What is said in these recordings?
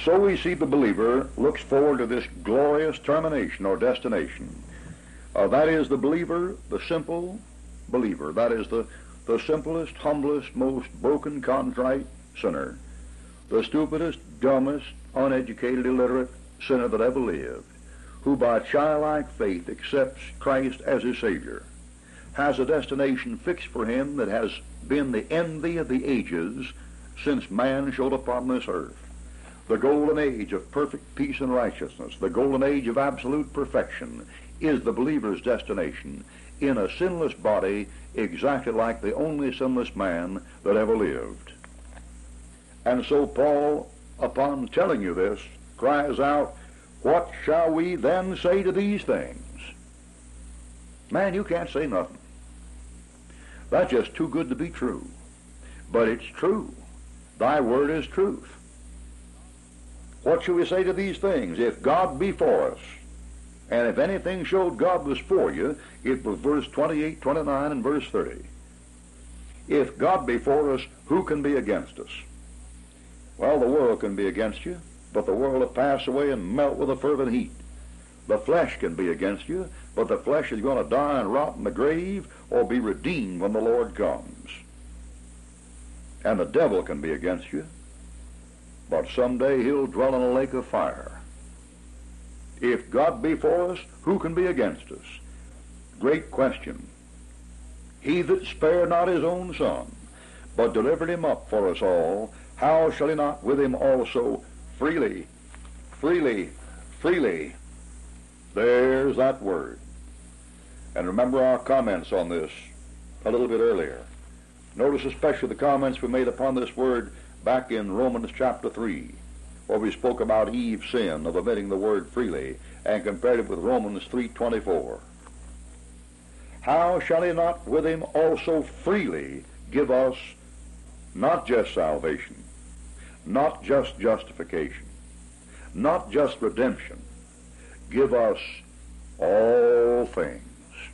So we see the believer looks forward to this glorious termination or destination. That is the believer, the simple believer. That is the simplest, humblest, most broken, contrite sinner. The stupidest, dumbest, uneducated, illiterate sinner that ever lived, who by childlike faith accepts Christ as his Savior, has a destination fixed for him that has been the envy of the ages since man showed upon this earth. The golden age of perfect peace and righteousness, the golden age of absolute perfection, is the believer's destination in a sinless body, exactly like the only sinless man that ever lived. And so Paul, upon telling you this, cries out, "What shall we then say to these things?" Man, you can't say nothing. That's just too good to be true. But it's true. Thy word is truth. What shall we say to these things? If God be for us, and if anything showed God was for you, it was verse 28, 29, and verse 30. If God be for us, who can be against us? Well, the world can be against you, but the world will pass away and melt with a fervent heat. The flesh can be against you, but the flesh is going to die and rot in the grave or be redeemed when the Lord comes. And the devil can be against you, but someday he'll dwell in a lake of fire. If God be for us, who can be against us? Great question. He that spared not his own Son, but delivered him up for us all, how shall he not with him also freely, there's that word. And remember our comments on this a little bit earlier. Notice especially the comments we made upon this word back in Romans chapter 3, where we spoke about Eve's sin of omitting the word freely and compared it with Romans 3:24. How shall he not with him also freely give us not just salvation, not just justification, not just redemption, give us all things?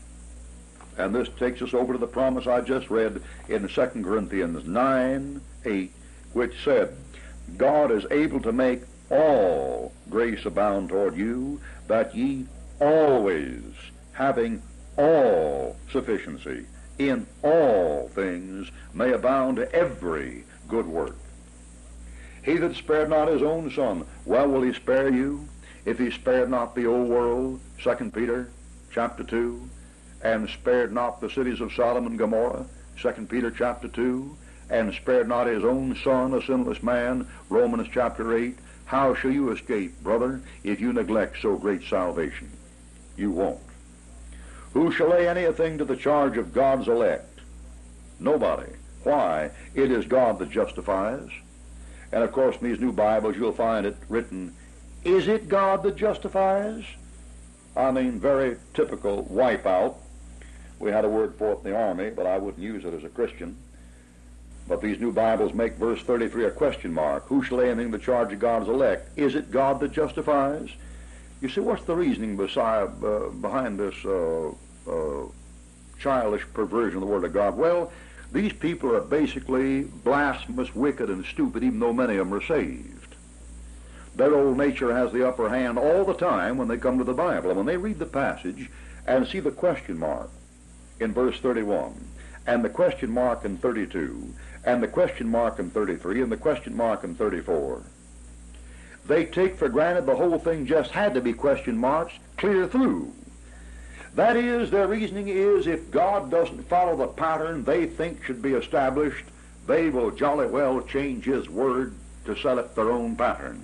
And this takes us over to the promise I just read in 2 Corinthians 9:8, which said, God is able to make all grace abound toward you, that ye always, having all sufficiency in all things, may abound to every good work. He that spared not his own Son, well will he spare you, if he spared not the old world, 2 Peter chapter 2, and spared not the cities of Sodom and Gomorrah, 2 Peter chapter 2, and spared not his own Son, a sinless man, Romans chapter 8, how shall you escape, brother, if you neglect so great salvation? You won't. Who shall lay anything to the charge of God's elect? Nobody. Why? It is God that justifies. And of course in these new Bibles you'll find it written, is it God that justifies? I mean, very typical wipeout. We had a word for it in the Army, but I wouldn't use it as a Christian. But these new Bibles make verse 33 a question mark. Who shall lay anything to the charge of God's elect? Is it God that justifies? You see, what's the reasoning behind this childish perversion of the Word of God? Well, these people are basically blasphemous, wicked, and stupid, even though many of them are saved. Their old nature has the upper hand all the time when they come to the Bible. And when they read the passage and see the question mark in verse 31, and the question mark in 32, and the question mark in 33, and the question mark in 34, they take for granted the whole thing just had to be question marks clear through. That is, their reasoning is, if God doesn't follow the pattern they think should be established, they will jolly well change His Word to set up their own pattern.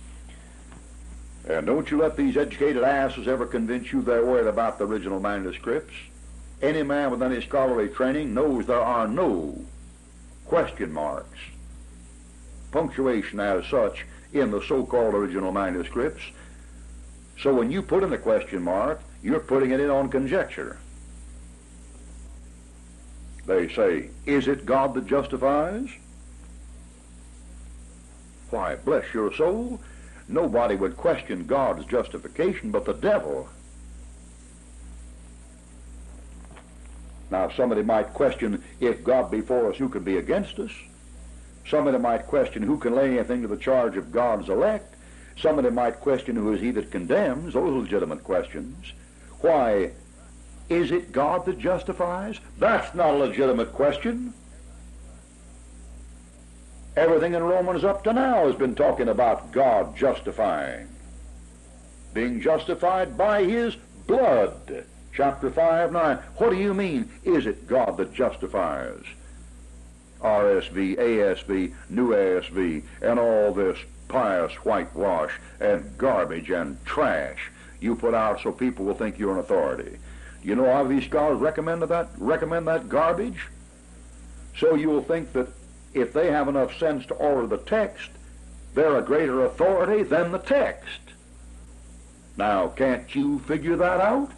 And don't you let these educated asses ever convince you they're worried about the original manuscripts. Any man with any scholarly training knows there are no question marks, punctuation as such, in the so-called original manuscripts. So when you put in a question mark, you're putting it in on conjecture. They say, is it God that justifies? Why, bless your soul, nobody would question God's justification but the devil. Now somebody might question, if God be for us, who can be against us? Somebody might question who can lay anything to the charge of God's elect. Somebody might question who is he that condemns. Those are legitimate questions. Why, is it God that justifies? That's not a legitimate question. Everything in Romans up to now has been talking about God justifying. Being justified by his blood. Chapter 5:9. What do you mean, is it God that justifies? RSV, ASV, New ASV, and all this pious whitewash and garbage and trash you put out so people will think you're an authority. You know how these scholars recommend that garbage? So you'll think that if they have enough sense to order the text, they're a greater authority than the text. Now, can't you figure that out?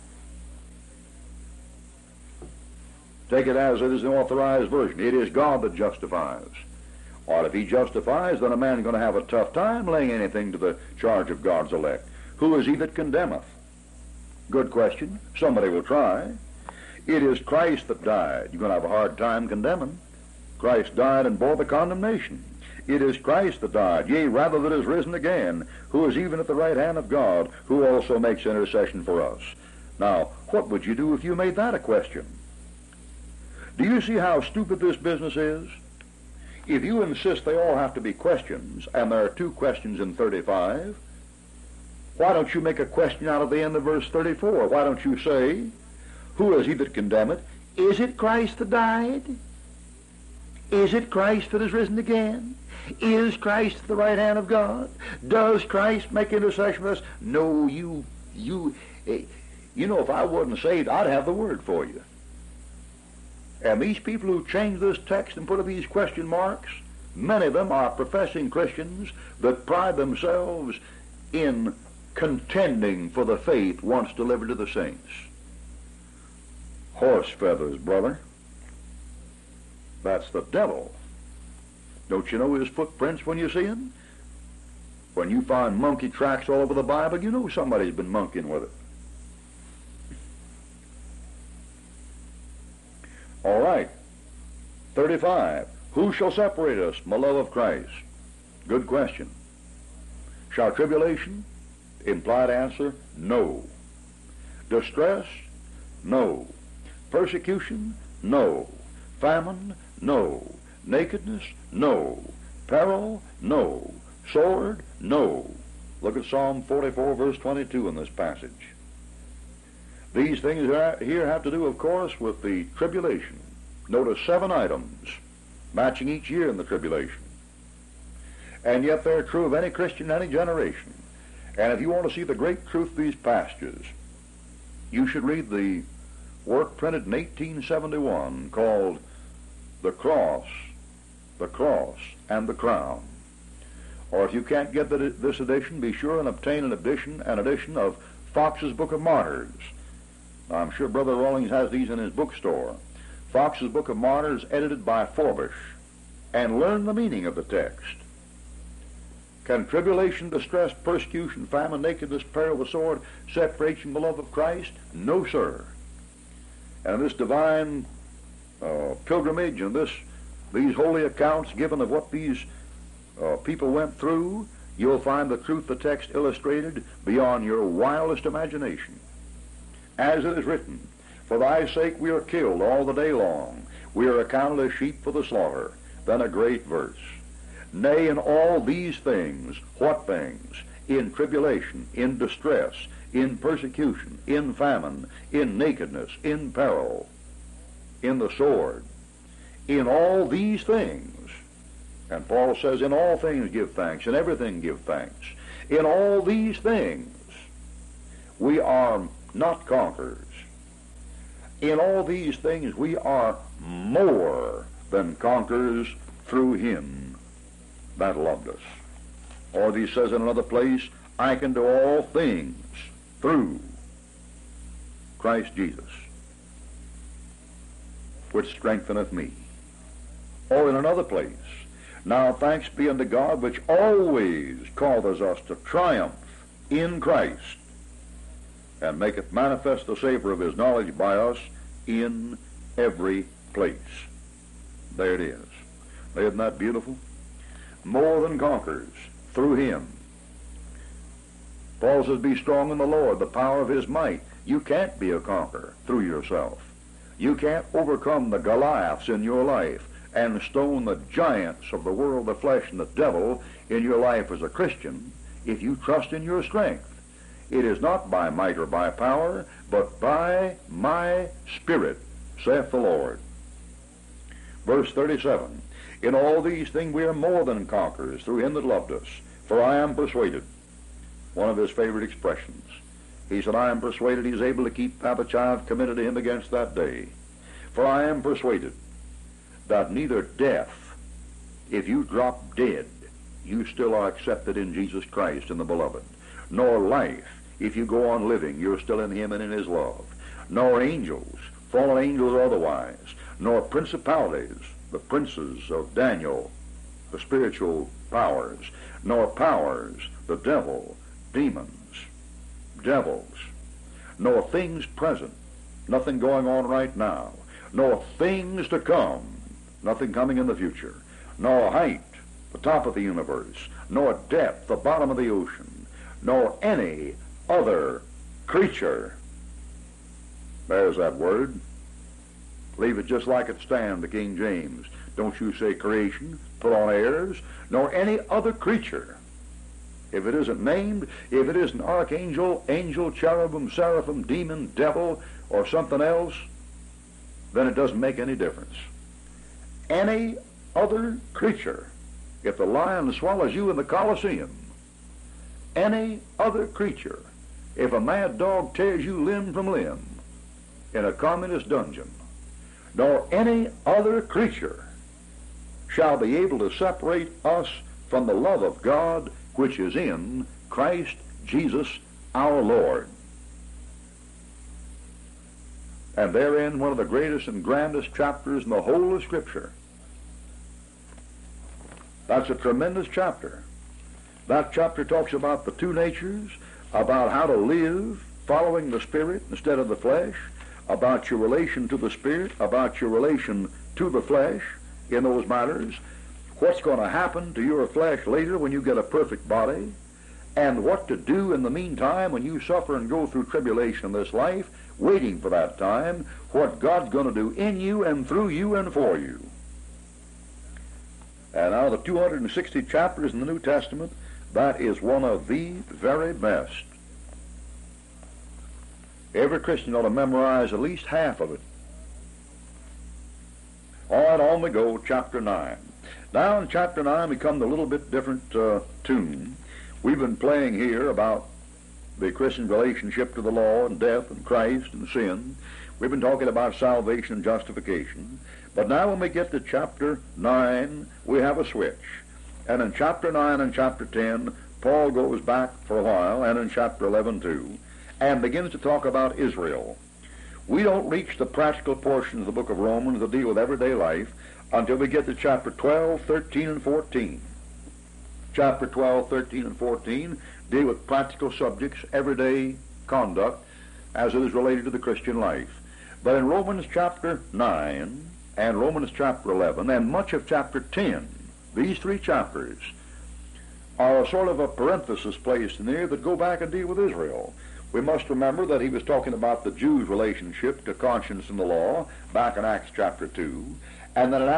Take it as it is an authorized version. It is God that justifies. Or if he justifies, then a man's going to have a tough time laying anything to the charge of God's elect. Who is he that condemneth? Good question. Somebody will try. It is Christ that died. You're going to have a hard time condemning. Christ died and bore the condemnation. It is Christ that died, yea, rather that is risen again, who is even at the right hand of God, who also makes intercession for us. Now, what would you do if you made that a question? Do you see how stupid this business is? If you insist they all have to be questions, and there are 2 questions in 35, why don't you make a question out of the end of verse 34? Why don't you say, who is he that condemneth? Is it Christ that died? Is it Christ that is risen again? Is Christ at the right hand of God? Does Christ make intercession for us? No, you know, if I wasn't saved, I'd have the word for you. And these people who change this text and put these question marks, many of them are professing Christians that pride themselves in contending for the faith once delivered to the saints. Horse feathers, brother. That's the devil. Don't you know his footprints when you see him? When you find monkey tracks all over the Bible, you know somebody's been monkeying with it. All right. 35. Who shall separate us from the love of Christ? Good question. Shall tribulation? Implied answer, no. Distress? No. Persecution? No. Famine? No. Nakedness? No. Peril? No. Sword? No. Look at Psalm 44, verse 22 in this passage. These things here have to do, of course, with the tribulation. Notice 7 items matching each year in the tribulation. And yet they're true of any Christian in any generation. And if you want to see the great truth of these passages, you should read the work printed in 1871 called The Cross, and the Crown. Or if you can't get this edition, be sure and obtain an edition of Fox's Book of Martyrs. Now, I'm sure Brother Rawlings has these in his bookstore. Fox's Book of Martyrs, edited by Forbush. And learn the meaning of the text. Can tribulation, distress, persecution, famine, nakedness, peril, the sword separate you from the love of Christ? No, sir. And this divine pilgrimage and these holy accounts given of what these people went through, you'll find the truth of the text illustrated beyond your wildest imagination. As it is written, for thy sake we are killed all the day long. We are accounted as sheep for the slaughter. Then a great verse. Nay, in all these things, what things? In tribulation, in distress, in persecution, in famine, in nakedness, in peril, in the sword. In all these things, and Paul says, in all things give thanks, in everything give thanks. In all these things, we are not conquerors. In all these things, we are more than conquerors through him that loved us. Or he says in another place, I can do all things through Christ Jesus, which strengtheneth me. Or in another place, now thanks be unto God, which always causes us to triumph in Christ, and maketh manifest the savor of his knowledge by us in every place. There it is. Isn't that beautiful? more than conquerors through him. Paul says, be strong in the Lord, the power of his might. You can't be a conqueror through yourself. You can't overcome the Goliaths in your life and stone the giants of the world, the flesh, and the devil in your life as a Christian if you trust in your strength. It is not by might or by power, but by my Spirit, saith the Lord. Verse 37, in all these things we are more than conquerors through him that loved us. For I am persuaded, one of his favorite expressions. He said, I am persuaded he is able to keep that which I have committed to him against that day. For I am persuaded that neither death, if you drop dead, you still are accepted in Jesus Christ in the beloved, nor life, if you go on living, you're still in him and in his love, nor angels, fallen angels or otherwise, nor principalities, the princes of Daniel, the spiritual powers, nor powers, the devil, demons, devils, nor things present, nothing going on right now, nor things to come, nothing coming in the future, nor height, the top of the universe, nor depth, the bottom of the ocean, nor any other creature. There's that word. Leave it just like it stands, the King James. Don't you say creation, put on heirs, nor any other creature. If it isn't named, if it isn't archangel, angel, cherubim, seraphim, demon, devil, or something else, then it doesn't make any difference. Any other creature, if the lion swallows you in the Colosseum, any other creature, if a mad dog tears you limb from limb in a communist dungeon, nor any other creature shall be able to separate us from the love of God which is in Christ Jesus our Lord. And therein one of the greatest and grandest chapters in the whole of Scripture. That's a tremendous chapter. That chapter talks about the two natures, about how to live following the Spirit instead of the flesh, about your relation to the Spirit, about your relation to the flesh in those matters, what's going to happen to your flesh later when you get a perfect body, and what to do in the meantime when you suffer and go through tribulation in this life, waiting for that time, what God's going to do in you and through you and for you. And out of the 260 chapters in the New Testament, that is one of the very best. Every Christian ought to memorize at least half of it. All right, on we go, chapter 9. Now in chapter 9 we come to a little bit different tune. We've been playing here about the Christian's relationship to the law and death and Christ and sin. We've been talking about salvation and justification. But now when we get to chapter 9, we have a switch. And in chapter 9 and chapter 10, Paul goes back for a while, and in chapter 11 too, and begins to talk about Israel. We don't reach the practical portions of the book of Romans that deal with everyday life until we get to chapter 12, 13, and 14. Chapter 12, 13, and 14 deal with practical subjects, everyday conduct, as it is related to the Christian life. But in Romans chapter 9 and Romans chapter 11 and much of chapter 10, these three chapters are a sort of a parenthesis placed in there that go back and deal with Israel. We must remember that he was talking about the Jews' relationship to conscience and the law back in Acts chapter 2, and then in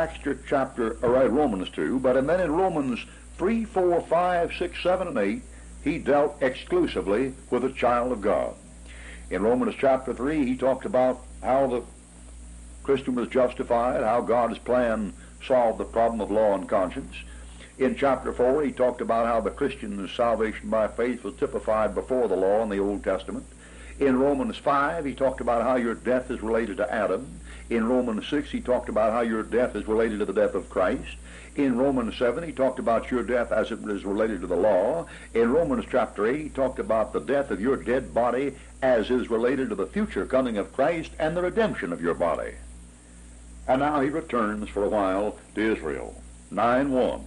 Romans 2, and then in Romans 3, 4, 5, 6, 7, and 8, he dealt exclusively with the child of God. In Romans chapter 3, he talked about how the Christian was justified, how God's plan solved the problem of law and conscience. In chapter 4, he talked about how the Christian's salvation by faith was typified before the law in the Old Testament. In Romans 5, he talked about how your death is related to Adam. In Romans 6, he talked about how your death is related to the death of Christ. In Romans 7, he talked about your death as it is related to the law. In Romans chapter 8, he talked about the death of your dead body as is related to the future coming of Christ and the redemption of your body. And now he returns for a while to Israel. 9:1.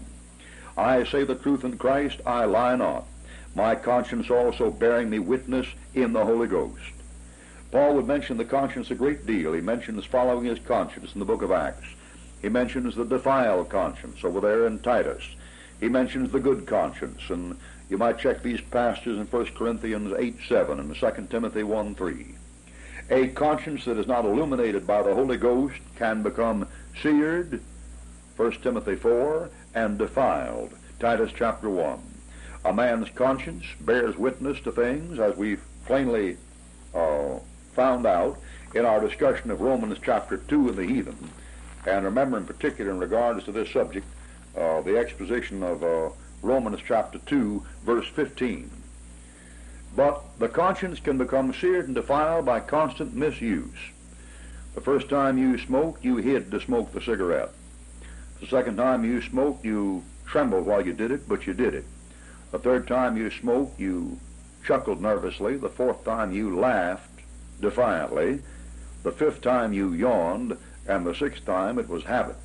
I say the truth in Christ, I lie not. My conscience also bearing me witness in the Holy Ghost. Paul would mention the conscience a great deal. He mentions following his conscience in the book of Acts. He mentions the defiled conscience over there in Titus. he mentions the good conscience, and you might check these passages in 1 Corinthians 8:7 and 2 Timothy 1:3. A conscience that is not illuminated by the Holy Ghost can become seared, 1 Timothy 4, and defiled, Titus chapter 1. A man's conscience bears witness to things, as we've plainly found out in our discussion of Romans chapter 2 and the heathen. And remember in particular in regards to this subject, the exposition of Romans chapter 2, verse 15. But the conscience can become seared and defiled by constant misuse. The first time you smoked, you hid to smoke the cigarette. The second time you smoked, you trembled while you did it, but you did it. The third time you smoked, you chuckled nervously. The fourth time you laughed defiantly. The fifth time you yawned, and the sixth time it was habit.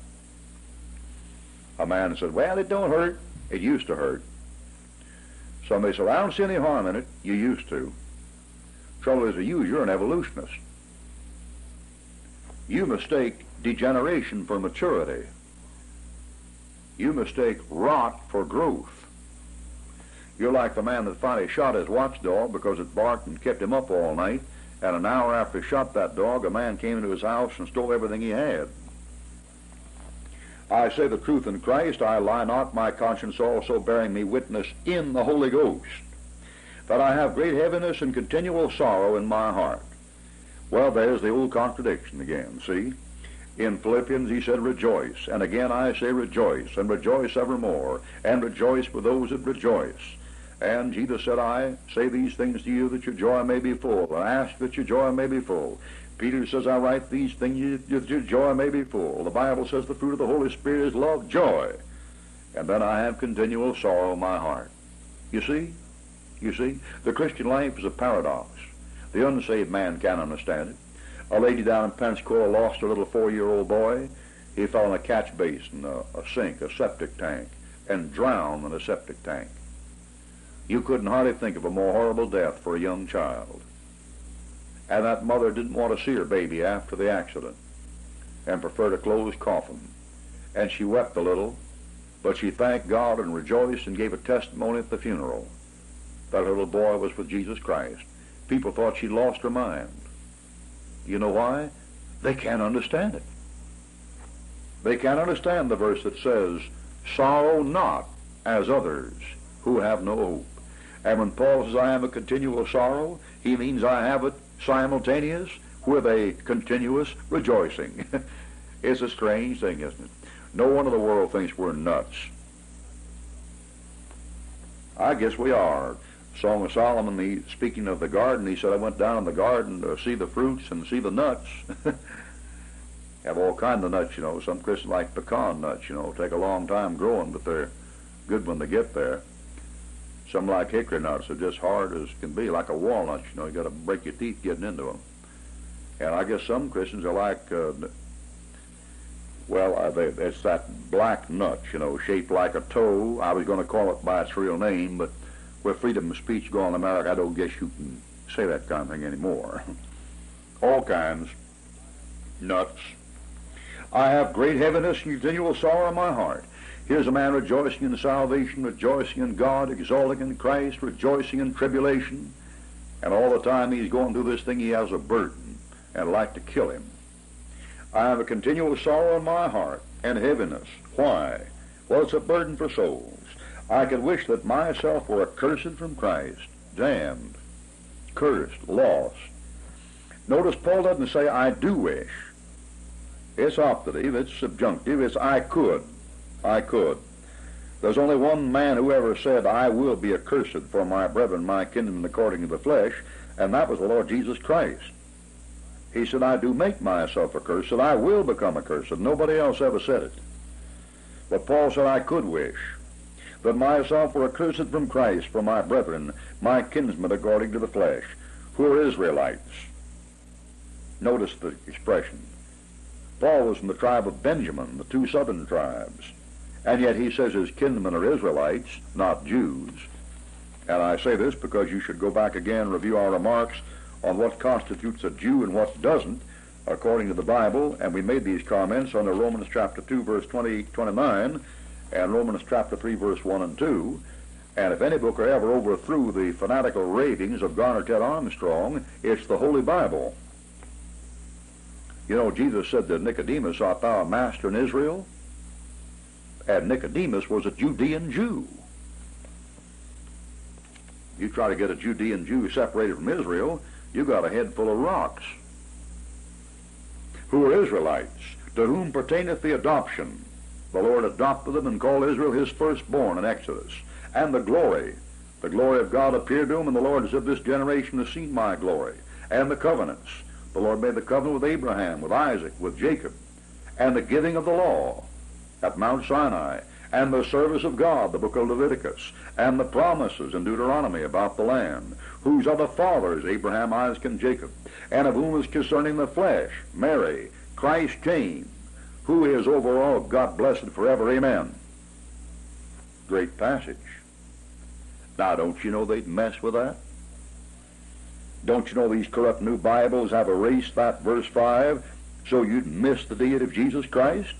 A man said, well, it don't hurt. It used to hurt. Somebody said, I don't see any harm in it. You used to. Trouble is, you're an evolutionist. You mistake degeneration for maturity. You mistake rot for growth. You're like the man that finally shot his watchdog because it barked and kept him up all night, and an hour after he shot that dog, a man came into his house and stole everything he had. I say the truth in Christ, I lie not, my conscience also bearing me witness in the Holy Ghost, that I have great heaviness and continual sorrow in my heart. Well, there's the old contradiction again, see? In Philippians he said, rejoice. And again I say rejoice, and rejoice evermore, and rejoice with those that rejoice. And Jesus said, I say these things to you that your joy may be full, and ask that your joy may be full. Peter says, I write these things that your joy may be full. The Bible says the fruit of the Holy Spirit is love, joy. And then I have continual sorrow in my heart. You see? You see? The Christian life is a paradox. The unsaved man can't understand it. A lady down in Pensacola lost her little 4-year-old boy. He fell in a catch basin, a sink, a septic tank, and drowned in a septic tank. You couldn't hardly think of a more horrible death for a young child. And that mother didn't want to see her baby after the accident and preferred a closed coffin. And she wept a little, but she thanked God and rejoiced and gave a testimony at the funeral that her little boy was with Jesus Christ. People thought she'd lost her mind. You know why? They can't understand it. They can't understand the verse that says, sorrow not as others who have no hope. And when Paul says, I am a continual sorrow, he means I have it simultaneous with a continuous rejoicing. It's a strange thing, isn't it? No one in the world thinks we're nuts. I guess we are. Song of Solomon, speaking of the garden, he said, I went down in the garden to see the fruits and see the nuts. Have all kinds of nuts, you know. Some Christians like pecan nuts, you know, take a long time growing, but they're good when they get there. Some like hickory nuts are just hard as can be, like a walnut, you know. You got to break your teeth getting into them. And I guess some Christians are like, it's that black nut, you know, shaped like a toe. I was going to call it by its real name, but with freedom of speech going in America, I don't guess you can say that kind of thing anymore. All kinds. Nuts. I have great heaviness and continual sorrow in my heart. Here's a man rejoicing in salvation, rejoicing in God, exalting in Christ, rejoicing in tribulation. And all the time he's going through this thing, he has a burden and I'd like to kill him. I have a continual sorrow in my heart and heaviness. Why? Well, it's a burden for souls. I could wish that myself were accursed from Christ, damned, cursed, lost. Notice Paul doesn't say, I do wish. It's optative, it's subjunctive, it's I could. I could. There's only one man who ever said, I will be accursed for my brethren, my kinsmen according to the flesh, and that was the Lord Jesus Christ. He said, I do make myself accursed, and I will become accursed. Nobody else ever said it. But Paul said, I could wish that myself were accursed from Christ for my brethren, my kinsmen according to the flesh, who are Israelites. Notice the expression. Paul was from the tribe of Benjamin, the two southern tribes. And yet he says his kinsmen are Israelites, not Jews. And I say this because you should go back again and review our remarks on what constitutes a Jew and what doesn't, according to the Bible. And we made these comments under Romans chapter 2, verse 28-29. and Romans chapter 3, verse 1 and 2. And if any book ever overthrew the fanatical ravings of Garner Ted Armstrong, it's the Holy Bible. You know, Jesus said to Nicodemus, art thou a master in Israel? And Nicodemus was a Judean Jew. You try to get a Judean Jew separated from Israel, you got a head full of rocks. Who are Israelites, to whom pertaineth the adoption. The Lord adopted them and called Israel his firstborn in Exodus. And the glory of God appeared to him, and the Lord said, this generation has seen my glory. And the covenants. The Lord made the covenant with Abraham, with Isaac, with Jacob. And the giving of the law at Mount Sinai. And the service of God, the book of Leviticus. And the promises in Deuteronomy about the land. Whose are the fathers, Abraham, Isaac, and Jacob. And of whom is concerning the flesh, Mary, Christ came, who is over all, God blessed forever, amen. Great passage. Now, don't you know they'd mess with that? Don't you know these corrupt new Bibles have erased that verse 5 so you'd miss the deity of Jesus Christ?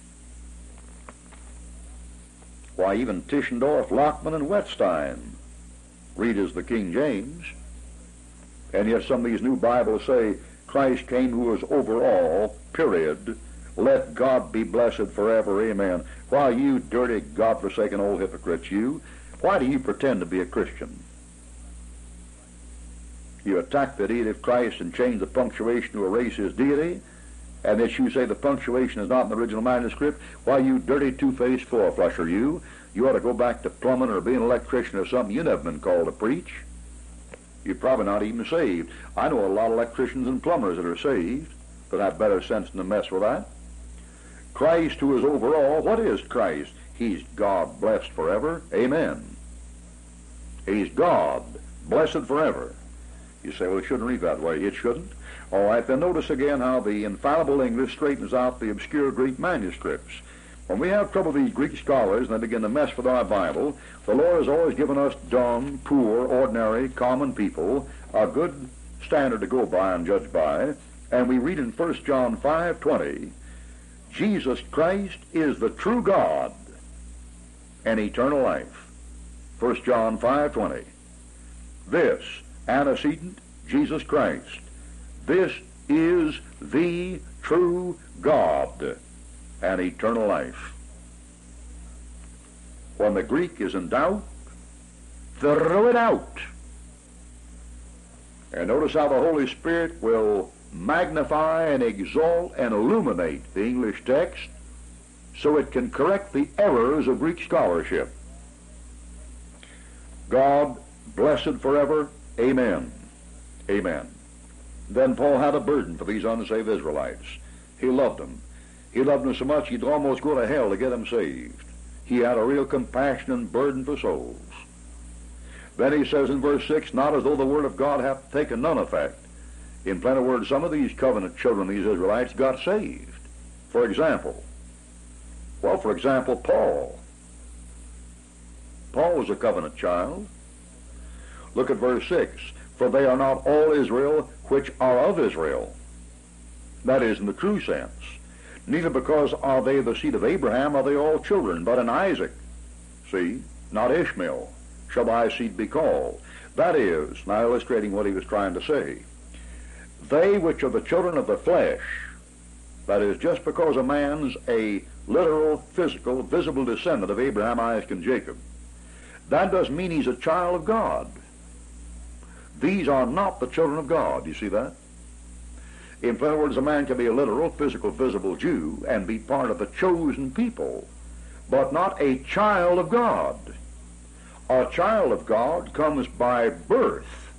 Why, even Tischendorf, Lockman, and Wettstein read as the King James. And yet some of these new Bibles say, Christ came who is over all, period. Let God be blessed forever, amen. Why, you dirty, God-forsaken old hypocrites, you, why do you pretend to be a Christian? You attack the deity of Christ and change the punctuation to erase his deity, and that you say the punctuation is not in the original manuscript. Why, you dirty two-faced four-flusher, you ought to go back to plumbing or being an electrician or something. You never been called to preach. You're probably not even saved. I know a lot of electricians and plumbers that are saved that have better sense than to mess with that. Christ who is over all, what is Christ? He's God blessed forever, amen. He's God blessed forever. You say, well, it shouldn't read that way. It shouldn't. All right, then notice again how the infallible English straightens out the obscure Greek manuscripts. When we have trouble with these Greek scholars and they begin to mess with our Bible, the Lord has always given us dumb, poor, ordinary, common people a good standard to go by and judge by. And we read in 1 John 5:20, Jesus Christ is the true God and eternal life. 1 John 5:20. This antecedent, Jesus Christ. This is the true God and eternal life. When the Greek is in doubt, throw it out. And notice how the Holy Spirit will magnify and exalt and illuminate the English text so it can correct the errors of Greek scholarship. God blessed forever, amen. Amen. Then Paul had a burden for these unsaved Israelites. He loved them. He loved them so much he'd almost go to hell to get them saved. He had a real compassion and burden for souls. Then he says in verse 6, not as though the word of God hath taken none effect. In plain words, some of these covenant children, these Israelites, got saved. For example, Paul. Paul was a covenant child. Look at verse 6. For they are not all Israel which are of Israel. That is, in the true sense. Neither because are they the seed of Abraham are they all children, but in Isaac, see, not Ishmael, shall thy seed be called. That is, now illustrating what he was trying to say, they which are the children of the flesh, that is, just because a man's a literal, physical, visible descendant of Abraham, Isaac, and Jacob, that doesn't mean he's a child of God. These are not the children of God. You see that? In plain words, a man can be a literal, physical, visible Jew and be part of the chosen people, but not a child of God. A child of God comes by birth.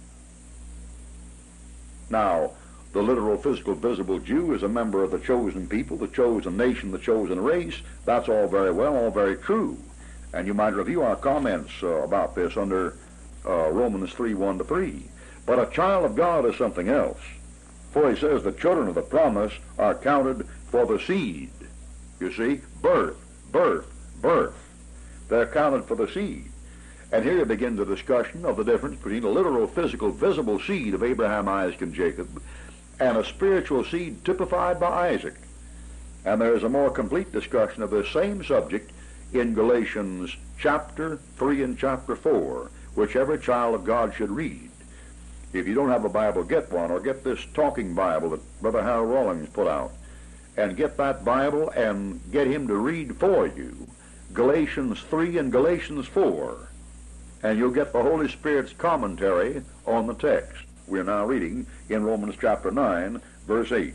Now, the literal, physical, visible Jew is a member of the chosen people, the chosen nation, the chosen race. That's all very well, all very true. And you might review our comments about this under Romans 3:1-3. But a child of God is something else. For he says the children of the promise are counted for the seed. You see, birth. They're counted for the seed. And here begins the discussion of the difference between a literal, physical, visible seed of Abraham, Isaac, and Jacob, and a spiritual seed typified by Isaac. And there is a more complete discussion of this same subject in Galatians chapter 3 and chapter 4, which every child of God should read. If you don't have a Bible, get one, or get this talking Bible that Brother Harold Rawlings put out, and get that Bible and get him to read for you Galatians 3 and Galatians 4, and you'll get the Holy Spirit's commentary on the text. We're now reading in Romans chapter 9, verse 8.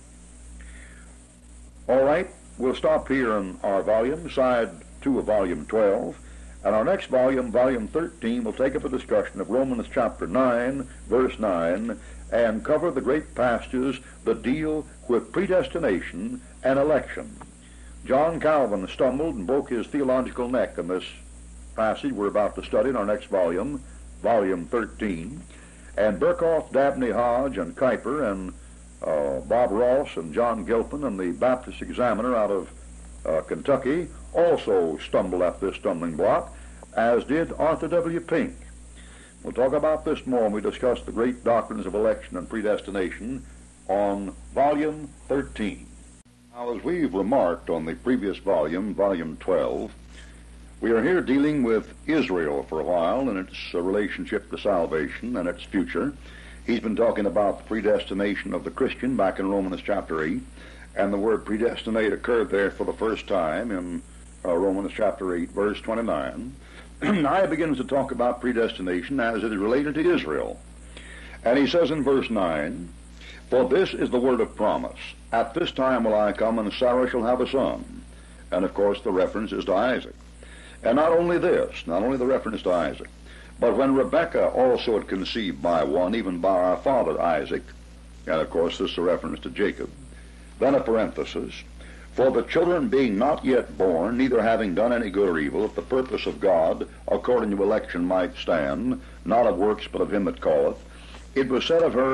All right, we'll stop here in our volume, side 2 of volume 12, and our next volume, volume 13, will take up a discussion of Romans chapter 9, verse 9, and cover the great passages that deal with predestination and election. John Calvin stumbled and broke his theological neck in this passage we're about to study in our next volume, volume 13. And Burkhoff, Dabney Hodge, and Kuyper, and Bob Ross, and John Gilpin, and the Baptist Examiner out of Kentucky also stumbled at this stumbling block, as did Arthur W. Pink. We'll talk about this more when we discuss the great doctrines of election and predestination on volume 13. Now, as we've remarked on the previous volume, volume 12, we are here dealing with Israel for a while and its relationship to salvation and its future. He's been talking about the predestination of the Christian back in Romans chapter 8, and the word predestinate occurred there for the first time in Romans chapter 8, verse 29. Now he begins to talk about predestination as it is related to Israel. And he says in verse 9, "For this is the word of promise. At this time will I come, and Sarah shall have a son." And of course the reference is to Isaac. And not only this, not only the reference to Isaac, but when Rebekah also had conceived by one, even by our father Isaac, and of course this is a reference to Jacob, then a parenthesis, "For the children being not yet born, neither having done any good or evil, if the purpose of God according to election might stand, not of works but of him that calleth, it was said unto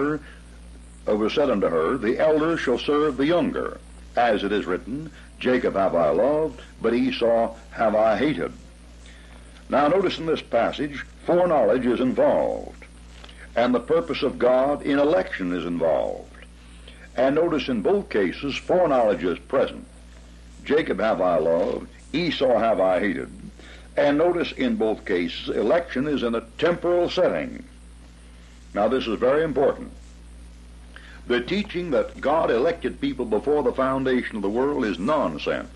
her, the elder shall serve the younger, as it is written, Jacob have I loved, but Esau have I hated." Now notice in this passage, foreknowledge is involved, and the purpose of God in election is involved. And notice in both cases, foreknowledge is present. Jacob have I loved, Esau have I hated. And notice in both cases, election is in a temporal setting. Now this is very important. The teaching that God elected people before the foundation of the world is nonsense.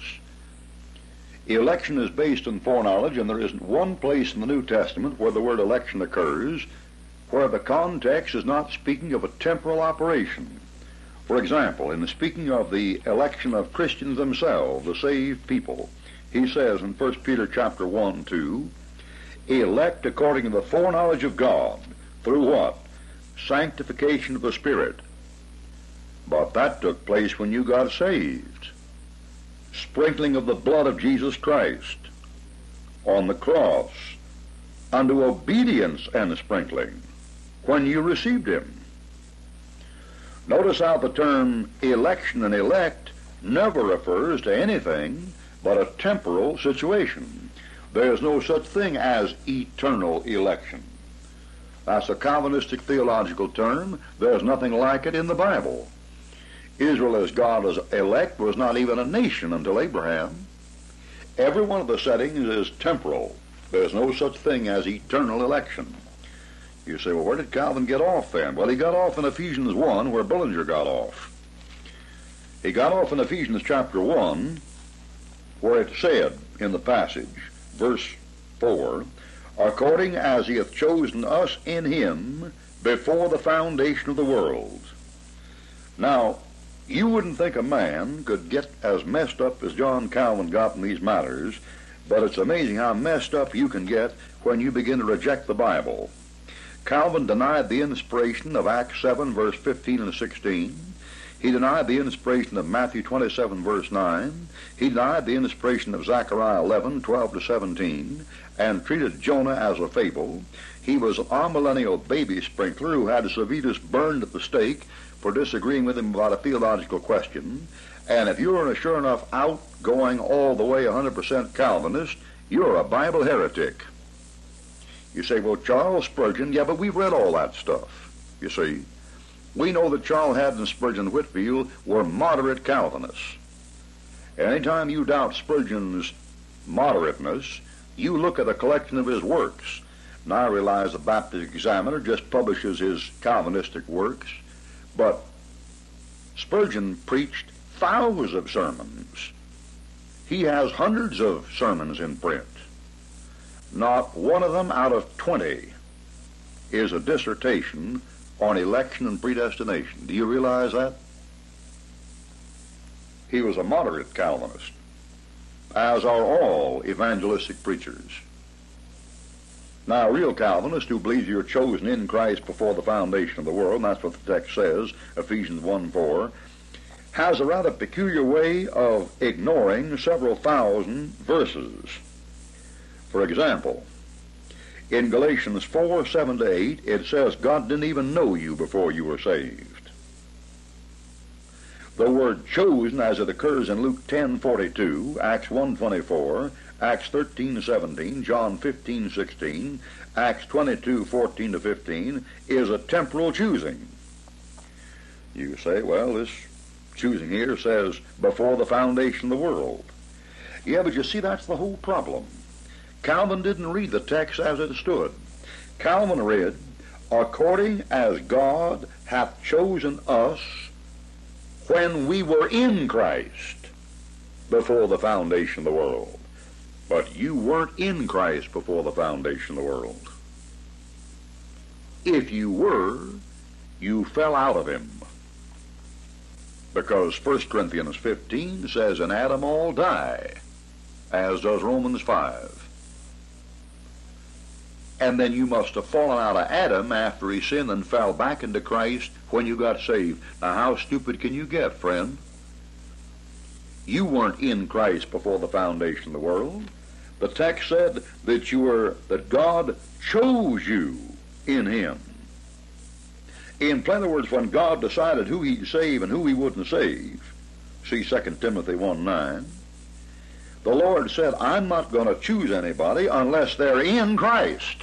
Election is based on foreknowledge, and there isn't one place in the New Testament where the word election occurs where the context is not speaking of a temporal operation. For example, in speaking of the election of Christians themselves, the saved people, he says in 1 Peter chapter 1, 2, elect according to the foreknowledge of God, through what? Sanctification of the Spirit. But that took place when you got saved. Sprinkling of the blood of Jesus Christ on the cross, unto obedience and sprinkling, when you received him. Notice how the term election and elect never refers to anything but a temporal situation. There is no such thing as eternal election. That's a Calvinistic theological term. There's nothing like it in the Bible. Israel, as God's elect, was not even a nation until Abraham. Every one of the settings is temporal. There's no such thing as eternal election. You say, well, where did Calvin get off then? Well, he got off in Ephesians 1, where Bullinger got off. He got off in Ephesians chapter 1, where it said in the passage, verse 4, according as he hath chosen us in him before the foundation of the world. Now, you wouldn't think a man could get as messed up as John Calvin got in these matters, but it's amazing how messed up you can get when you begin to reject the Bible. Calvin denied the inspiration of Acts 7, verse 15 and 16. He denied the inspiration of Matthew 27, verse 9. He denied the inspiration of Zechariah 11, 12 to 17, and treated Jonah as a fable. He was an amillennial baby sprinkler who had Servetus burned at the stake for disagreeing with him about a theological question. And if you're a sure enough outgoing all the way 100% Calvinist, you're a Bible heretic. You say, well, Charles Spurgeon, yeah, but we've read all that stuff. You see, we know that Charles Haddon, Spurgeon, and Whitefield were moderate Calvinists. Anytime you doubt Spurgeon's moderateness, you look at a collection of his works. Now I realize the Baptist Examiner just publishes his Calvinistic works, but Spurgeon preached thousands of sermons. He has hundreds of sermons in print. Not one of them out of 20 is a dissertation on election and predestination. Do you realize that? He was a moderate Calvinist, as are all evangelistic preachers. Now, a real Calvinist who believes you're chosen in Christ before the foundation of the world, and that's what the text says, Ephesians 1:4, has a rather peculiar way of ignoring several thousand verses. For example, in Galatians 4:7-8, it says God didn't even know you before you were saved. The word chosen, as it occurs in Luke 10:42, Acts 1:24, Acts 13:17, John 15:16, Acts 22:14-15, is a temporal choosing. You say, well, this choosing here says before the foundation of the world. Yeah, but you see, that's the whole problem. Calvin didn't read the text as it stood. Calvin read, according as God hath chosen us when we were in Christ before the foundation of the world. But you weren't in Christ before the foundation of the world. If you were, you fell out of him. Because 1 Corinthians 15 says, in Adam all die, as does Romans 5. And then you must have fallen out of Adam after he sinned and fell back into Christ when you got saved. Now, how stupid can you get, friend? You weren't in Christ before the foundation of the world. The text said that God chose you in him. In plain words, when God decided who he'd save and who he wouldn't save, see 2 Timothy 1:9, the Lord said, I'm not going to choose anybody unless they're in Christ.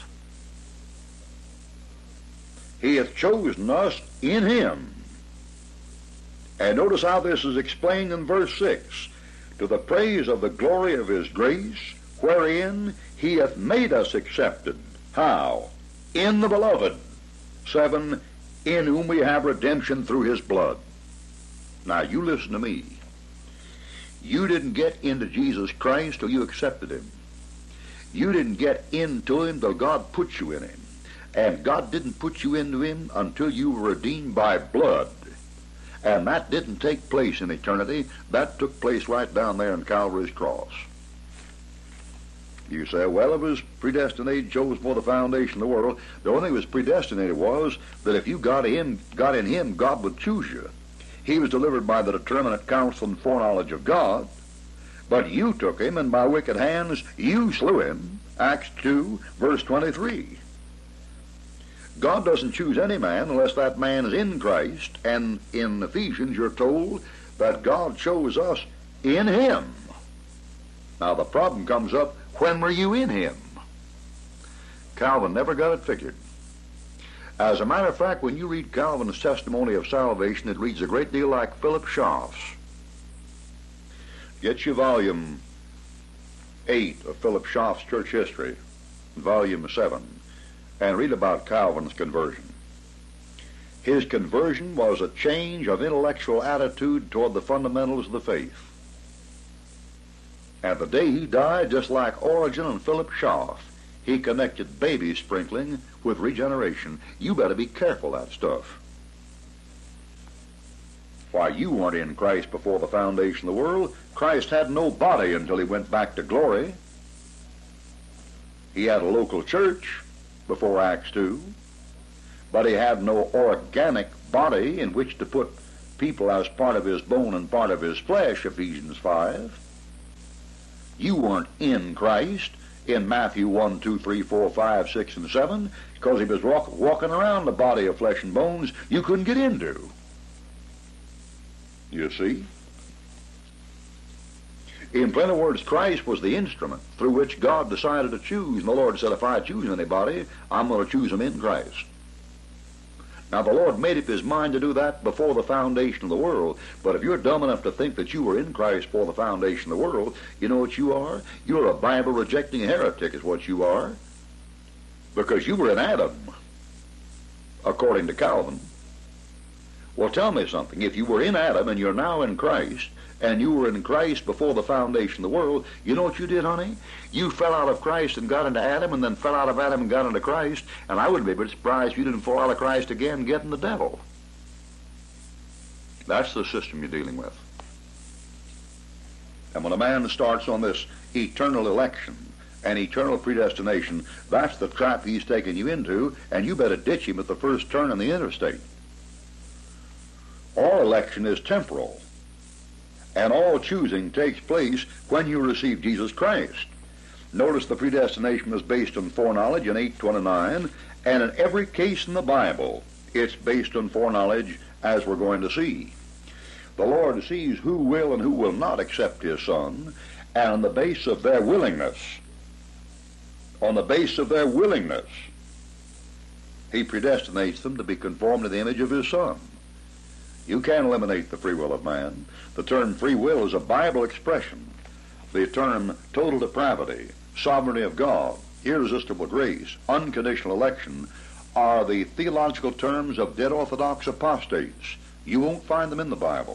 He hath chosen us in him. And notice how this is explained in verse 6. To the praise of the glory of his grace, wherein he hath made us accepted. How? In the beloved. 7, in whom we have redemption through his blood. Now you listen to me. You didn't get into Jesus Christ till you accepted him. You didn't get into him till God put you in him. And God didn't put you into him until you were redeemed by blood. And that didn't take place in eternity. That took place right down there on Calvary's cross. You say, well, it was predestinated, chose before the foundation of the world. The only thing that was predestinated was that if you got in him, God would choose you. He was delivered by the determinate counsel and foreknowledge of God. But you took him, and by wicked hands you slew him. Acts 2, verse 23. God doesn't choose any man unless that man is in Christ. And in Ephesians you're told that God chose us in him. Now the problem comes up, when were you in him? Calvin never got it figured. As a matter of fact, when you read Calvin's testimony of salvation, it reads a great deal like Philip Schaff's. Get you volume 8 of Philip Schaff's Church History, volume 7, and read about Calvin's conversion. His conversion was a change of intellectual attitude toward the fundamentals of the faith. And the day he died, just like Origen and Philip Schaff, he connected baby sprinkling with regeneration. You better be careful of that stuff. Why, you weren't in Christ before the foundation of the world. Christ had no body until he went back to glory. He had a local church before Acts 2, but he had no organic body in which to put people as part of his bone and part of his flesh, Ephesians 5. You weren't in Christ in Matthew 1, 2, 3, 4, 5, 6, and 7, because he was walking around the body of flesh and bones you couldn't get into. You see? In plain words, Christ was the instrument through which God decided to choose. And the Lord said, if I choose anybody, I'm going to choose them in Christ. Now, the Lord made up his mind to do that before the foundation of the world. But if you're dumb enough to think that you were in Christ before the foundation of the world, you know what you are? You're a Bible-rejecting heretic is what you are. Because you were in Adam, according to Calvin. Well, tell me something. If you were in Adam and you're now in Christ, and you were in Christ before the foundation of the world, you know what you did, honey? You fell out of Christ and got into Adam, and then fell out of Adam and got into Christ, and I wouldn't be a bit surprised if you didn't fall out of Christ again getting the devil. That's the system you're dealing with. And when a man starts on this eternal election and eternal predestination, that's the trap he's taking you into, and you better ditch him at the first turn on the interstate. All election is temporal. And all choosing takes place when you receive Jesus Christ. Notice the predestination is based on foreknowledge in 8:29, and in every case in the Bible, it's based on foreknowledge, as we're going to see. The Lord sees who will and who will not accept his Son, and on the basis of their willingness, he predestinates them to be conformed to the image of his Son. You can't eliminate the free will of man. The term free will is a Bible expression. The term total depravity, sovereignty of God, irresistible grace, unconditional election are the theological terms of dead Orthodox apostates. You won't find them in the Bible.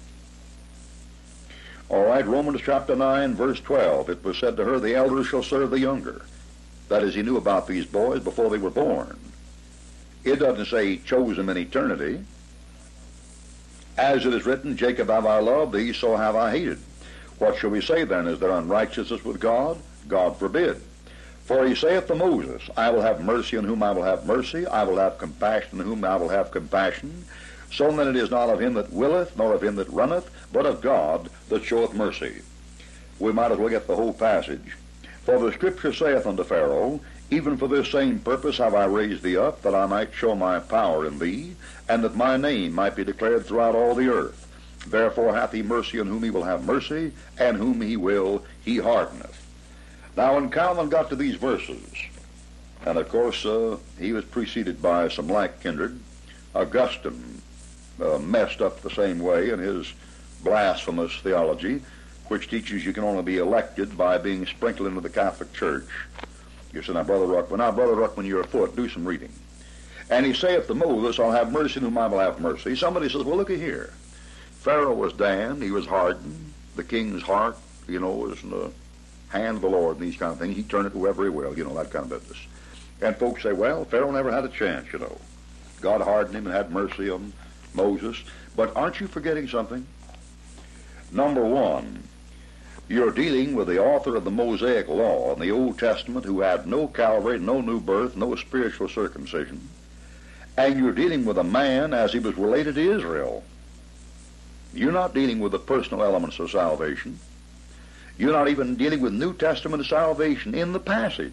All right, Romans chapter 9, verse 12. It was said to her, the elder shall serve the younger. That is, he knew about these boys before they were born. It doesn't say he chose them in eternity. As it is written, Jacob have I loved, Esau have I hated. What shall we say then? Is there unrighteousness with God? God forbid. For he saith to Moses, I will have mercy on whom I will have mercy, I will have compassion on whom I will have compassion. So then it is not of him that willeth, nor of him that runneth, but of God that showeth mercy. We might as well get the whole passage. For the Scripture saith unto Pharaoh, even for this same purpose have I raised thee up, that I might show my power in thee, and that my name might be declared throughout all the earth. Therefore hath he mercy on whom he will have mercy, and whom he will he hardeneth. Now when Calvin got to these verses, and of course he was preceded by some like kindred, Augustine messed up the same way in his blasphemous theology, which teaches you can only be elected by being sprinkled into the Catholic Church. You said, now, Brother Ruckman, you're afoot. Do some reading. And he saith to Moses, I'll have mercy on whom I will have mercy. Somebody says, well, looky here. Pharaoh was damned. He was hardened. The king's heart, was in the hand of the Lord and these kind of things. He turned it to whoever he will, that kind of business. And folks say, well, Pharaoh never had a chance, God hardened him and had mercy on Moses. But aren't you forgetting something? Number one, you're dealing with the author of the Mosaic Law in the Old Testament who had no Calvary, no new birth, no spiritual circumcision. And you're dealing with a man as he was related to Israel. You're not dealing with the personal elements of salvation. You're not even dealing with New Testament salvation in the passage.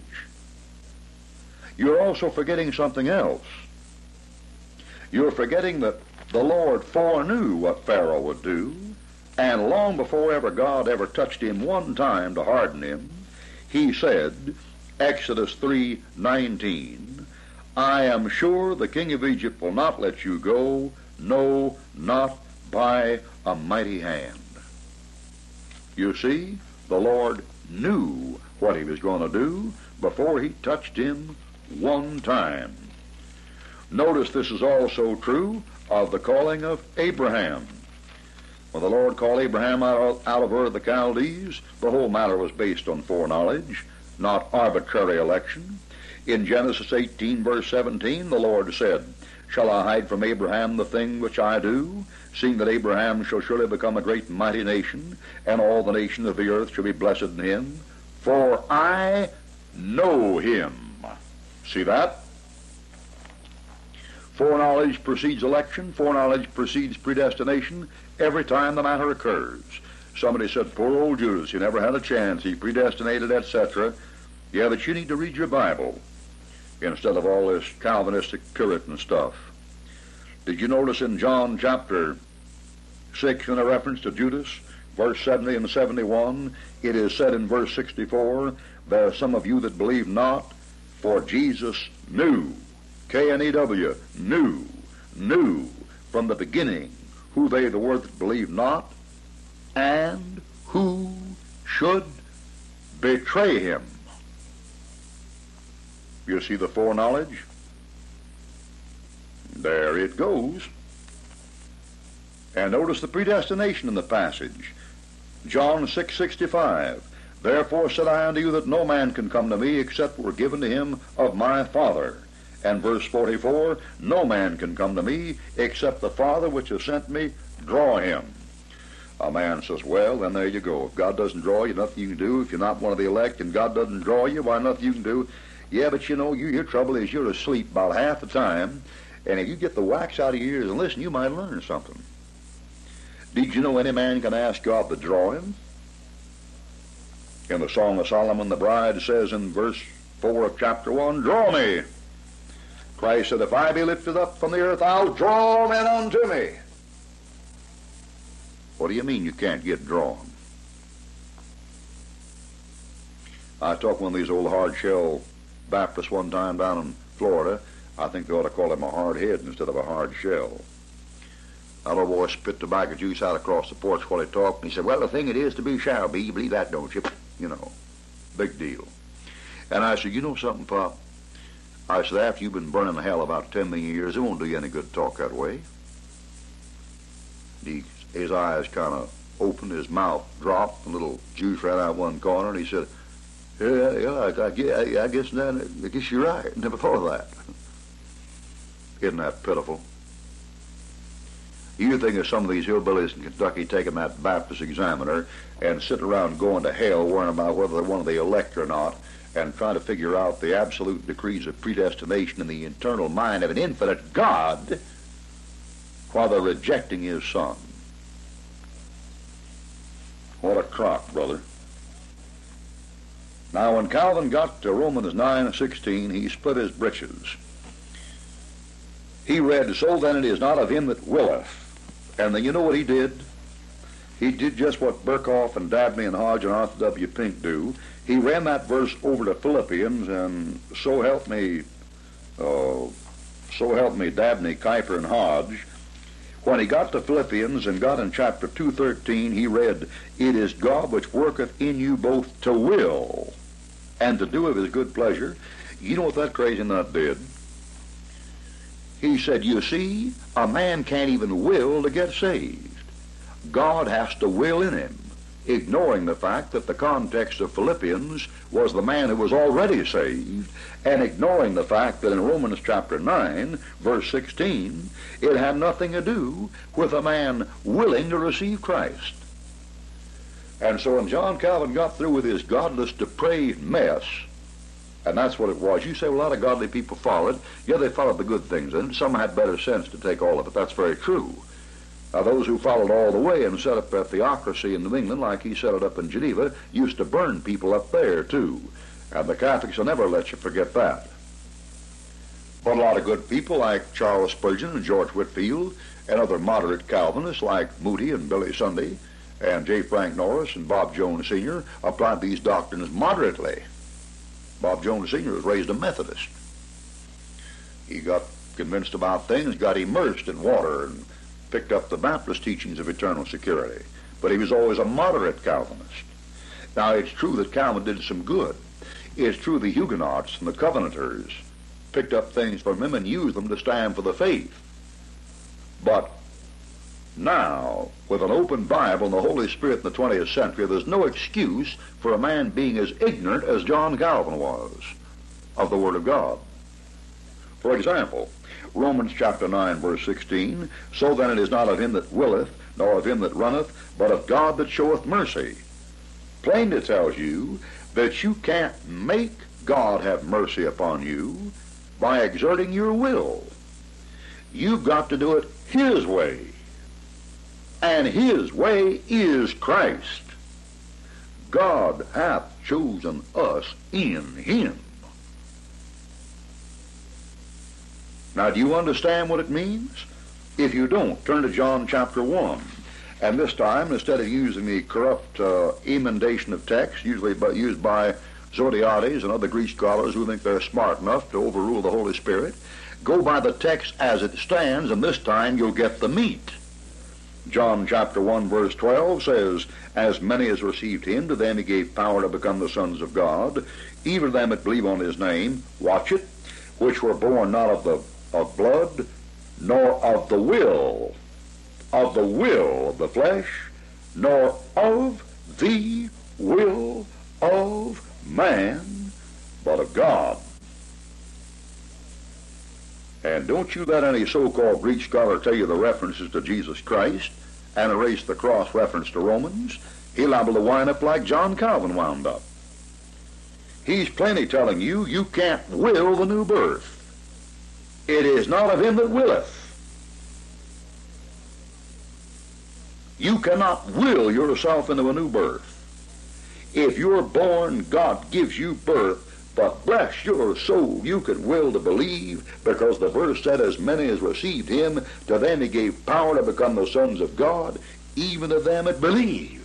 You're also forgetting something else. You're forgetting that the Lord foreknew what Pharaoh would do. And long before ever God ever touched him one time to harden him, he said, Exodus 3:19, I am sure the king of Egypt will not let you go, no, not by a mighty hand. You see, the Lord knew what he was going to do before he touched him one time. Notice this is also true of the calling of Abraham. When the Lord called Abraham out of Ur of the Chaldees, the whole matter was based on foreknowledge, not arbitrary election. In Genesis 18, verse 17, the Lord said, Shall I hide from Abraham the thing which I do, seeing that Abraham shall surely become a great and mighty nation, and all the nations of the earth shall be blessed in him? For I know him. See that? Foreknowledge precedes election. Foreknowledge precedes predestination every time the matter occurs. Somebody said, poor old Judas, he never had a chance. He predestinated, etc. Yeah, but you need to read your Bible instead of all this Calvinistic Puritan stuff. Did you notice in John chapter 6 in a reference to Judas, verse 70 and 71, it is said in verse 64, there are some of you that believe not, for Jesus knew, K-N-E-W, knew knew from the beginning who they that were that believed not, and who should betray him. You see the foreknowledge? There it goes. And notice the predestination in the passage. John 6:65. Therefore said I unto you that no man can come to me except it were given to him of my Father. And verse 44, no man can come to me except the Father which has sent me draw him. A man says, well, then there you go. If God doesn't draw you, nothing you can do. If you're not one of the elect and God doesn't draw you, why, nothing you can do. Yeah, but you know, your trouble is you're asleep about half the time, and if you get the wax out of your ears and listen, you might learn something. Did you know any man can ask God to draw him? In the Song of Solomon, the bride says in verse 4 of chapter 1, draw me. Christ said, if I be lifted up from the earth, I'll draw men unto me. What do you mean you can't get drawn? I talked to one of these old hard-shell Baptists one time down in Florida. I think they ought to call him a hard head instead of a hard shell. That old boy spit tobacco juice out across the porch while he talked, and he said, well, the thing it is to be shall be. You believe that, don't you? You know, big deal. And I said, you know something, Pop? I said, after you've been burning hell about 10 million years, it won't do you any good to talk that way. His eyes kind of opened, his mouth dropped, a little juice ran out one corner, and he said, I guess you're right. Never thought of that. Isn't that pitiful? You think of some of these hillbillies in Kentucky taking that Baptist examiner and sitting around going to hell worrying about whether they're one of the elect or not and trying to figure out the absolute decrees of predestination in the internal mind of an infinite God while they're rejecting his Son. What a crock, brother. Now, when Calvin got to Romans 9:16, he split his breeches. He read, so then it is not of him that willeth. And then you know what he did? He did just what Burkhoff and Dabney and Hodge and Arthur W. Pink do. He ran that verse over to Philippians, and so help me, Dabney, Kuyper, and Hodge. When he got to Philippians and got in chapter 2:13, he read, it is God which worketh in you both to will and to do of his good pleasure. You know what that crazy nut did? He said, you see, a man can't even will to get saved. God has to will in him, ignoring the fact that the context of Philippians was the man who was already saved, and ignoring the fact that in Romans chapter 9, verse 16, it had nothing to do with a man willing to receive Christ. And so when John Calvin got through with his godless, depraved mess, and that's what it was. You say, well, a lot of godly people followed. Yeah, they followed the good things, and some had better sense to take all of it. That's very true. Now, those who followed all the way and set up a theocracy in New England, like he set it up in Geneva, used to burn people up there, too. And the Catholics will never let you forget that. But a lot of good people like Charles Spurgeon and George Whitefield and other moderate Calvinists like Moody and Billy Sunday and J. Frank Norris and Bob Jones Sr. applied these doctrines moderately. Bob Jones Sr. was raised a Methodist. He got convinced about things, got immersed in water, and picked up the Baptist teachings of eternal security. But he was always a moderate Calvinist. Now, it's true that Calvin did some good. It's true the Huguenots and the Covenanters picked up things from him and used them to stand for the faith. But now, with an open Bible and the Holy Spirit in the 20th century, there's no excuse for a man being as ignorant as John Calvin was of the Word of God. For example, Romans chapter 9, verse 16, so then it is not of him that willeth, nor of him that runneth, but of God that showeth mercy. Plainly tells you that you can't make God have mercy upon you by exerting your will. You've got to do it his way. And his way is Christ. God hath chosen us in him. Now, do you understand what it means? If you don't, turn to John chapter 1. And this time, instead of using the corrupt emendation of text, usually used by Zodhiates and other Greek scholars who think they're smart enough to overrule the Holy Spirit, go by the text as it stands, and this time you'll get the meat. John chapter 1 verse 12 says, as many as received him, to them he gave power to become the sons of God, even to them that believe on his name, watch it, which were born not of blood, nor of the will of the flesh, nor of the will of man, but of God. And don't you let any so-called Greek scholar tell you the references to Jesus Christ and erase the cross-reference to Romans. He's liable to wind up like John Calvin wound up. He's plainly telling you, you can't will the new birth. It is not of him that willeth. You cannot will yourself into a new birth. If you're born, God gives you birth, but bless your soul, you can will to believe, because the verse said, as many as received him, to them he gave power to become the sons of God, even to them that believe.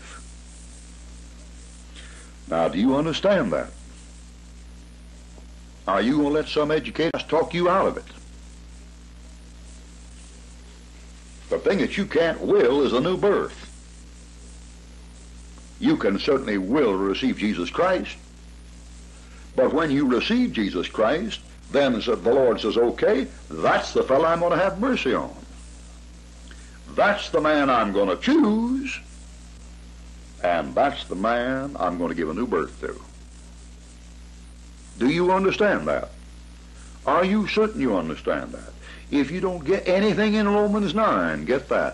Now, do you understand that? Are you going to let some educators talk you out of it? The thing that you can't will is a new birth. You can certainly will to receive Jesus Christ. But when you receive Jesus Christ, then the Lord says, okay, that's the fellow I'm going to have mercy on. That's the man I'm going to choose. And that's the man I'm going to give a new birth to. Do you understand that? Are you certain you understand that? If you don't get anything in Romans 9, get that.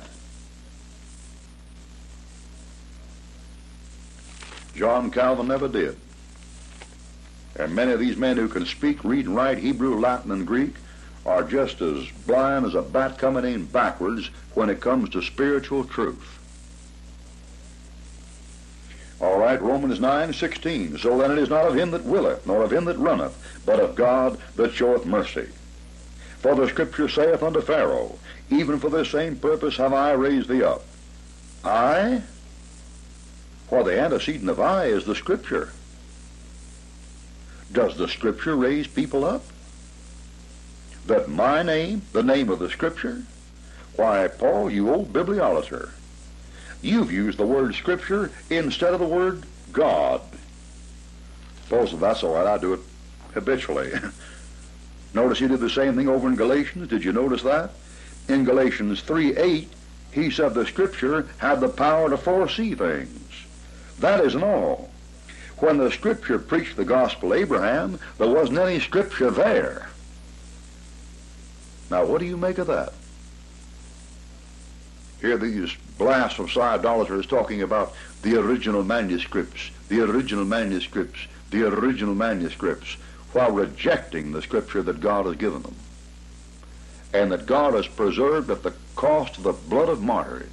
John Calvin never did. And many of these men who can speak, read, and write Hebrew, Latin, and Greek are just as blind as a bat coming in backwards when it comes to spiritual truth. All right, Romans 9:16. So then it is not of him that willeth, nor of him that runneth, but of God that showeth mercy. For the Scripture saith unto Pharaoh, even for this same purpose have I raised thee up. I? For the antecedent of I is the Scripture. Does the Scripture raise people up? That my name, the name of the Scripture? Why, Paul, you old bibliolater, you've used the word Scripture instead of the word God. Paul said, that's all right, I do it habitually. Notice he did the same thing over in Galatians. Did you notice that? In Galatians 3:8, he said the Scripture had the power to foresee things. That isn't all. When the Scripture preached the gospel to Abraham, there wasn't any Scripture there. Now, what do you make of that? Here these blasphemous idolaters talking about the original manuscripts, the original manuscripts, the original manuscripts, while rejecting the Scripture that God has given them, and that God has preserved at the cost of the blood of martyrs,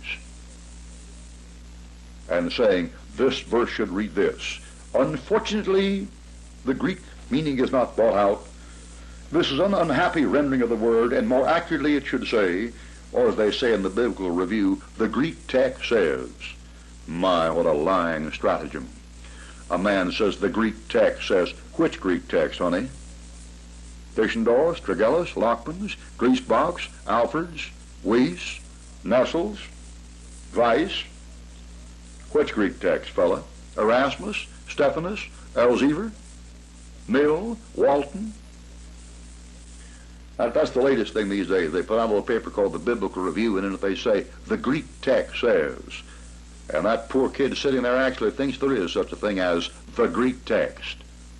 and saying, this verse should read this. Unfortunately, the Greek meaning is not brought out. This is an unhappy rendering of the word, and more accurately it should say, or as they say in the Biblical Review, the Greek text says. My, what a lying stratagem. A man says the Greek text says, which Greek text, honey? Tischendorf's, Tregelles, Lockman's, Griesbach's, Alfred's, Weiss, Nessel's, Weiss. Which Greek text, fella? Erasmus, Stephanus, Elzevir, Mill, Walton. That's the latest thing these days. They put out a little paper called the Biblical Review, and in it they say, the Greek text says. And that poor kid sitting there actually thinks there is such a thing as the Greek text.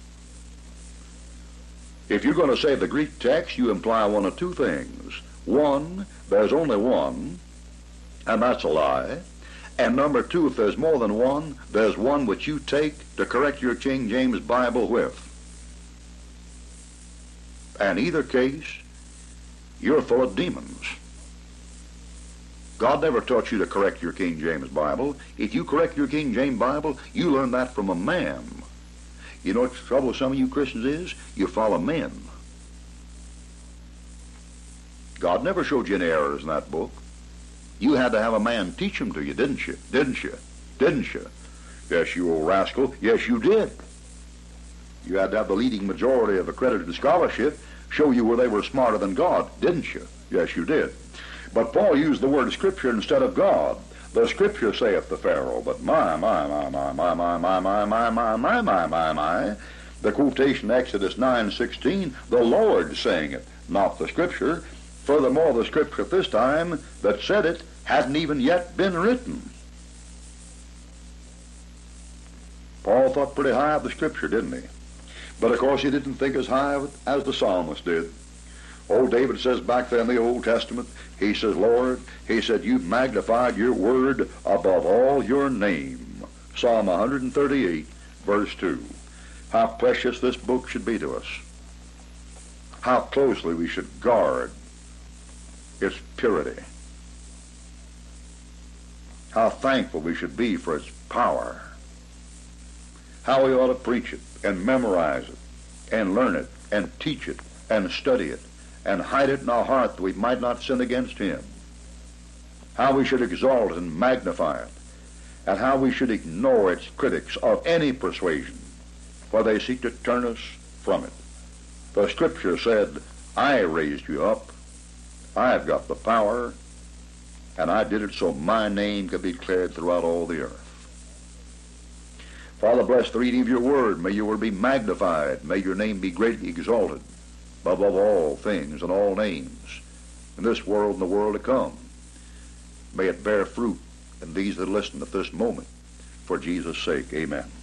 If you're going to say the Greek text, you imply one of two things. One, there's only one, and that's a lie. And number two, if there's more than one, there's one which you take to correct your King James Bible with. And either case, you're full of demons. God never taught you to correct your King James Bible. If you correct your King James Bible, you learn that from a man. You know what the trouble with some of you Christians is? You follow men. God never showed you any errors in that book. You had to have a man teach them to you, didn't you? Didn't you? Didn't you? Yes, you old rascal. Yes, you did. You had to have the leading majority of accredited scholarship show you where they were smarter than God, didn't you? Yes, you did. But Paul used the word Scripture instead of God. The Scripture saith the Pharaoh, but my. The quotation Exodus 9:16, the Lord saying it, not the Scripture. Furthermore, the Scripture at this time that said it hadn't even yet been written. Paul thought pretty high of the Scripture, didn't he? But of course he didn't think as high of it as the psalmist did. Old David says back there in the Old Testament, he says, Lord, he said, you've magnified your word above all your name. Psalm 138, verse 2. How precious this book should be to us. How closely we should guard its purity. How thankful we should be for its power. How we ought to preach it and memorize it and learn it and teach it and study it and hide it in our heart that we might not sin against him. How we should exalt it and magnify it, and how we should ignore its critics of any persuasion where they seek to turn us from it. The Scripture said, I raised you up, I've got the power, and I did it so my name could be declared throughout all the earth. Father, bless the reading of your word. May your word be magnified. May your name be greatly exalted above all things and all names in this world and the world to come. May it bear fruit in these that listen at this moment. For Jesus' sake, amen.